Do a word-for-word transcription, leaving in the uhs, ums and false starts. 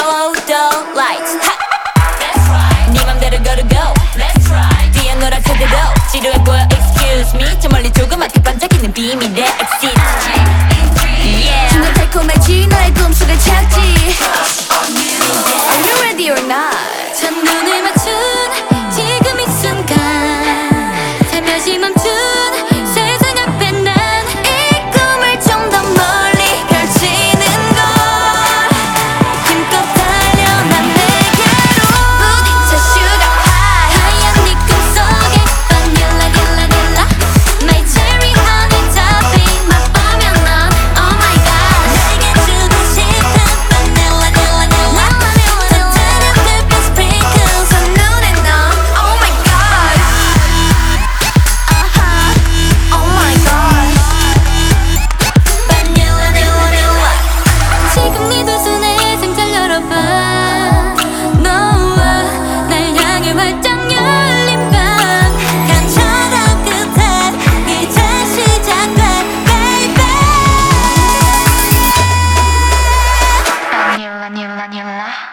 outdoor lights That's right 네 맘대로 gotta go Let's try 뒤에 노랗게대로 지루해 보여 excuse me 저 멀리 조그맣게 반짝이는 비밀의 exit Yeah 순간 달콤해지 너의 꿈속을 찾지 Are you ready or not 첫눈을 맞춘 지금 이 순간 살며시 멈춘 세상 앞에 난 이 꿈을 좀 더 멀리 펼치는 걸 힘껏 달려 난 내게로 부딪혀 sugar high 하얀 네 꿈속에 vanilla vanilla vanilla My cherry honey topping 맛보면 넌 oh my god 내게 주고 싶은 vanilla vanilla vanilla 따뜻한 별빛 sprinkles 한눈에 넌 oh my god uh-huh oh my god vanilla vanilla vanilla 지금 네 두 손에 상자를 열어봐 너와 날 향해 활짝 열린 밤 감춰던 끝에 이제 시작돼 baby Vanilla vanilla vanilla